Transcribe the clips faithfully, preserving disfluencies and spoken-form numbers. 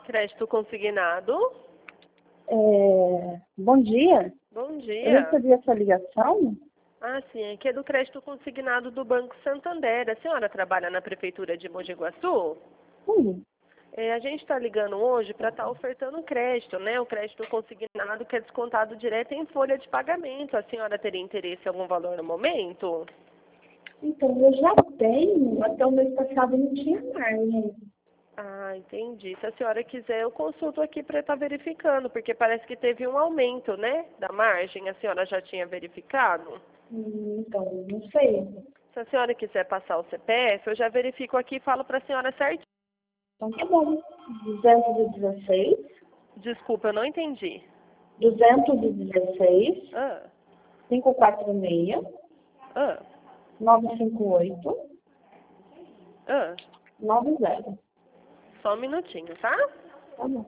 Crédito consignado. É, bom dia. Bom Eu dia. recebi essa ligação. Ah, sim, aqui é do crédito consignado do Banco Santander. A senhora trabalha na Prefeitura de Mogi Guaçu? Sim. É, a gente está ligando hoje para estar ofertando crédito, né? O crédito consignado que é descontado direto em folha de pagamento. A senhora teria interesse em algum valor no momento? Então, eu já tenho, até o mês passado não tinha margem. Ah, entendi. Se a senhora quiser, eu consulto aqui para estar verificando, porque parece que teve um aumento, né, da margem. A senhora já tinha verificado? Hum, Então, não sei. Se a senhora quiser passar o C P F, eu já verifico aqui e falo para a senhora certinho. Então, tá bom. duzentos e dezesseis, Desculpa, eu não entendi. duzentos e dezesseis, Ah, quinhentos e quarenta e seis, ah, novecentos e cinquenta e oito, ah. noventa. Só um minutinho, tá? Tá bom.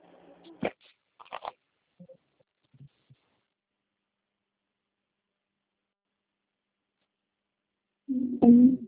Hum.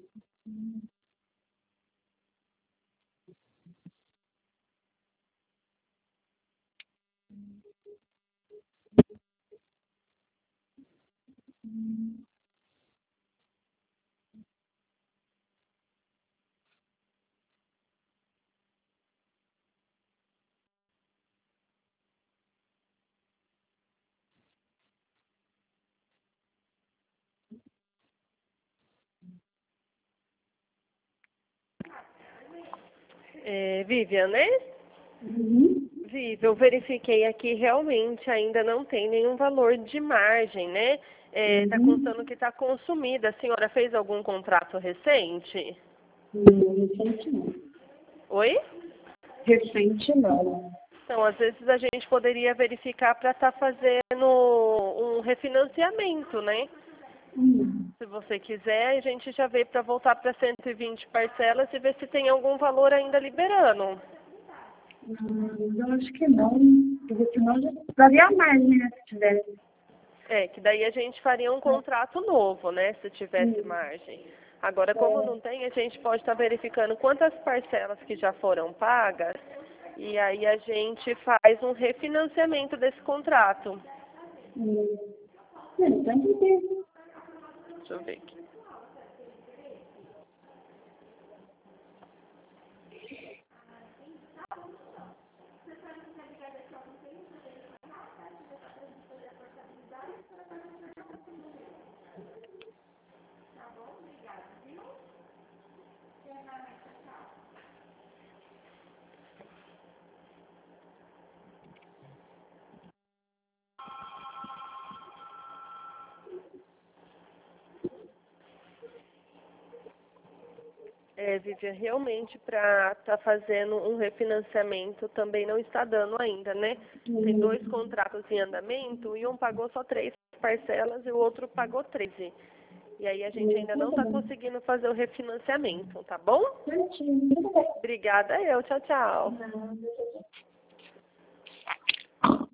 É, Vivian, né? Uhum. Vivian, eu verifiquei aqui, realmente ainda não tem nenhum valor de margem, né? Está Uhum. constando que está consumida. A senhora fez algum contrato recente? Hum, Recente não. Oi? Recente não. Então, às vezes a gente poderia verificar para estar fazendo um refinanciamento, né? Hum. Se você quiser, a gente já vê para voltar para cento e vinte parcelas e ver se tem algum valor ainda liberando. Hum, eu acho que não, porque senão já daria mais, né, se tivesse. É, que daí a gente faria um contrato novo, né, se tivesse Hum, margem. Agora, como é, não tem, a gente pode estar verificando quantas parcelas que já foram pagas e aí a gente faz um refinanciamento desse contrato. hum, é, tanto que, Deixa eu ver aqui. É, Vivian, realmente para estar fazendo um refinanciamento também não está dando ainda, né? Tem hum, dois contratos em andamento e um pagou só três parcelas e o outro pagou treze. E aí a gente hum, ainda não tudo está bem. conseguindo fazer o refinanciamento, tá bom? Certinho, tudo bem. Obrigada eu. Tchau, tchau. Não,